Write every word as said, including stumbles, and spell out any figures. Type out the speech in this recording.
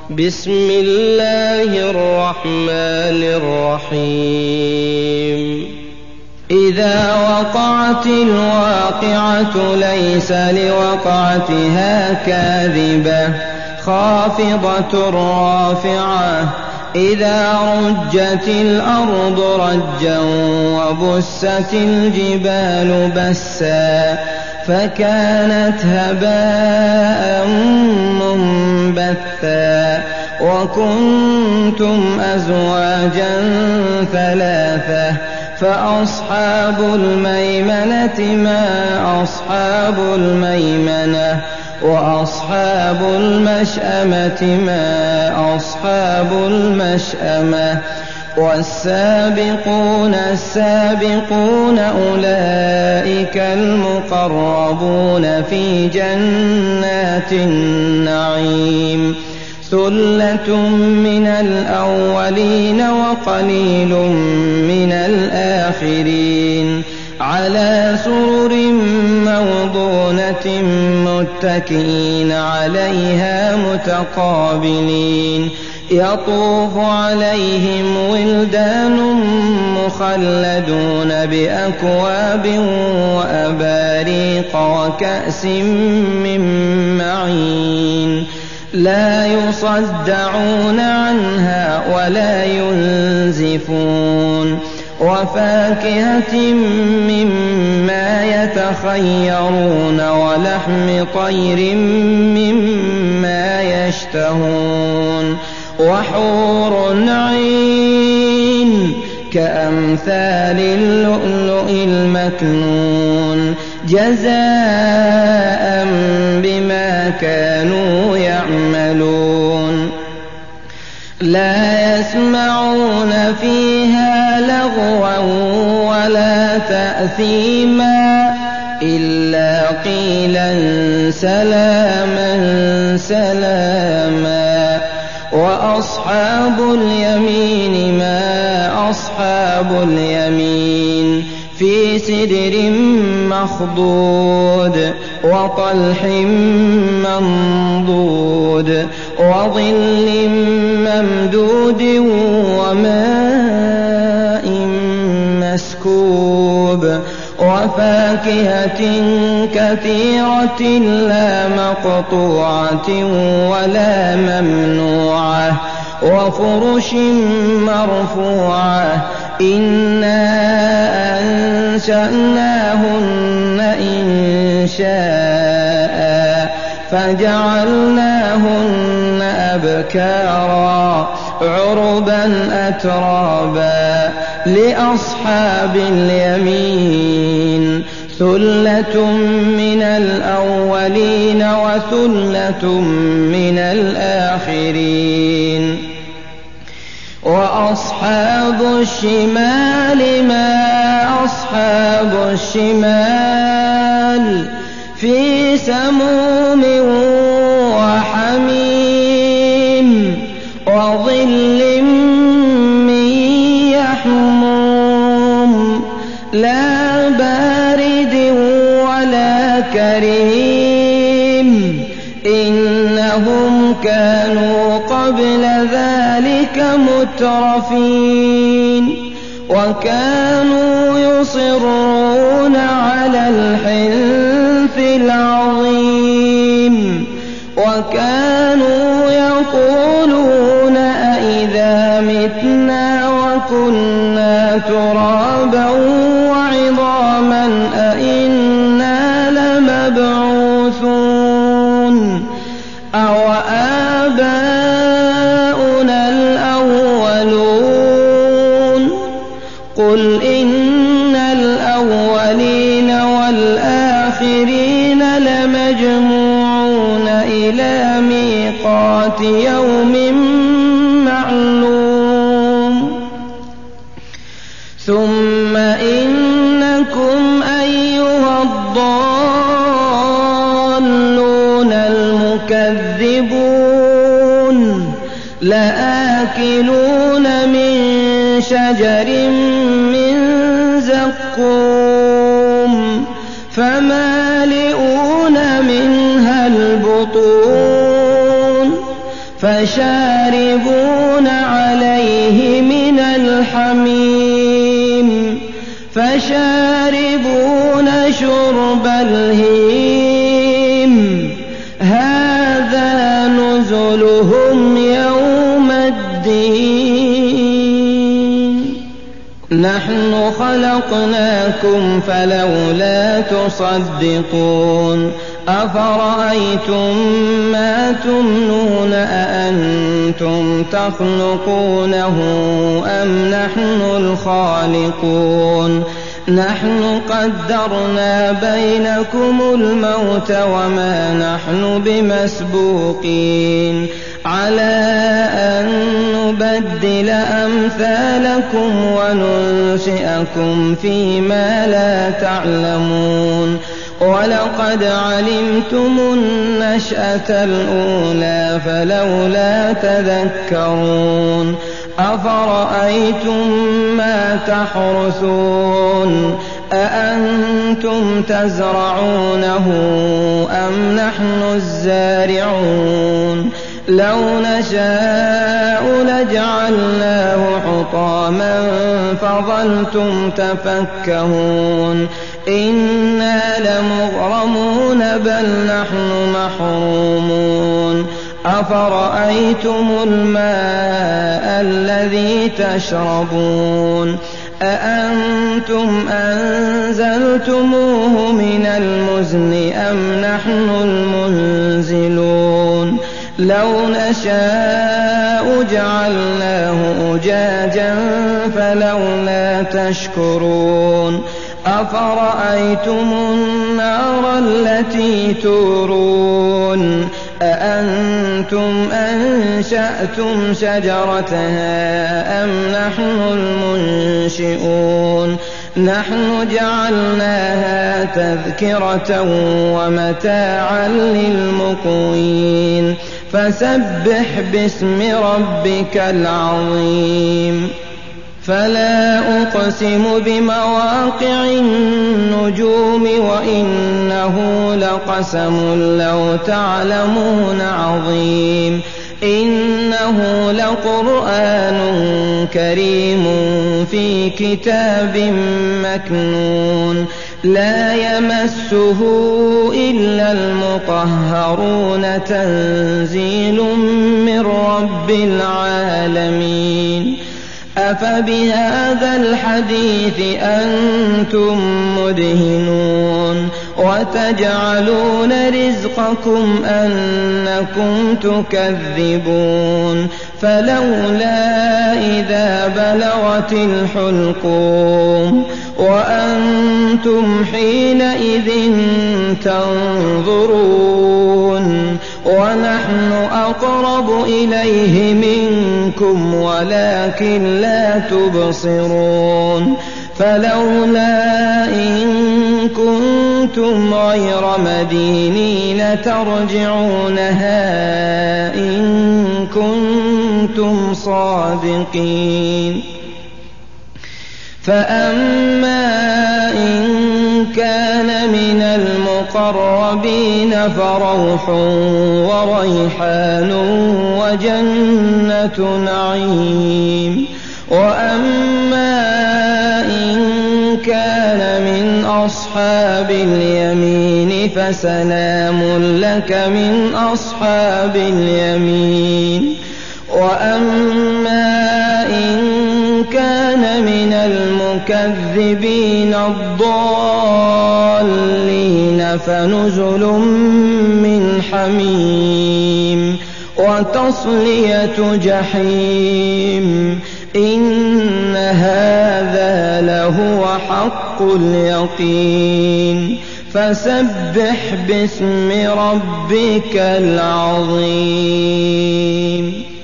بسم الله الرحمن الرحيم إذا وقعت الواقعة ليس لوقعتها كاذبة خافضة رافعة إذا رجت الأرض رجا وبست الجبال بسا فكانت هباء منبثا وكنتم أزواجا ثلاثة فأصحاب الميمنة ما أصحاب الميمنة وأصحاب المشأمة ما أصحاب المشأمة والسابقون السابقون أولئك المقربون في جنات النعيم ثلة من الأولين وقليل من الآخرين على سرر موضونة متكئين عليها متقابلين يطوف عليهم ولدان مخلدون بأكواب وأباريق وكأس من معين لا يصدعون عنها ولا ينزفون وفاكهة مما يتخيرون ولحم طير مما يشتهون وحور عين كأمثال اللؤلؤ المكنون جزاء بما كانوا يعملون لا يسمعون فيها لغوا ولا تأثيما إلا قيلا سلاما سلاما وأصحاب اليمين ما أصحاب اليمين في سدر مخضود وطلح منضود وظل ممدود وماء مسكوب وفاكهة كثيرة لا مقطوعة ولا ممنوعة وفرش مرفوعة إنا أنشأناهن إنشاء فجعلناهن أبكارا عربا أترابا لأصحاب اليمين ثلة من الأولين وثلة من الآخرين وأصحاب الشمال ما أصحاب الشمال في سموم وحميم وظل من يحموم لا بارد ولا كريم إنهم كانوا قبل ذلك مترفين وكانوا يصرون على الحنث العظيم وكانوا يقولون أئذا متنا وكنا ترابا وعظاما أئنا لمبعوثون أو آباؤنا الأولون قل إن الأولين والآخرين لمجموعون إلى ميقات يوم معلوم ثم إنكم أيها الضالون المكذبون لآكلون من شجر من زقوم فمالئون منها البطون فشاربون عليه من الحميم فشاربون شرب الهيم هذا نزلهم يوم الدين نحن خلقناكم فلولا تصدقون أفرأيتم ما تمنون أأنتم تخلقونه أم نحن الخالقون نحن قدرنا بينكم الموت وما نحن بمسبوقين على أن نبدل أمثالكم وننشئكم فيما لا تعلمون ولقد علمتم النشأة الأولى فلولا تذكرون أفرأيتم ما تحرثون أأنتم تزرعونه أم نحن الزارعون لو نشاء لجعلناه حطاما فظلتم تفكهون إنا لمغرمون بل نحن محرومون أفرأيتم الماء الذي تشربون أأنتم أنزلتموه من المزن أم نحن المنزلون لو نشاء جعلناه أجاجا فلولا تشكرون أفرأيتم النار التي تورون أأنتم أنشأتم شجرتها أم نحن المنشئون نحن جعلناها تذكرة ومتاعا للمقوين فسبح باسم ربك العظيم فلا أقسم بمواقع النجوم وإنه لقسم لو تعلمون عظيم إنه لقرآن كريم في كتاب مكنون لا يمسه إلا المطهرون تنزيل من رب العالمين أفبهذا الحديث أنتم مدهنون وتجعلون رزقكم أنكم تكذبون فلولا إذا بلغت الحلقوم وأنتم حينئذ تنظرون ونحن أقرب إليه منكم ولكن لا تبصرون فلولا إن كنتم غير مدينين ترجعونها إن كنتم صادقين فأما إن كان من المقربين فروح وريحان وجنة نعيم وأما إن كان من أصحاب اليمين فسلام لك من أصحاب اليمين وأما إن كان من المكذبين الضالين فنزل من حميم وتصلية جحيم إن هذا لهو حق اليقين فسبح باسم ربك العظيم.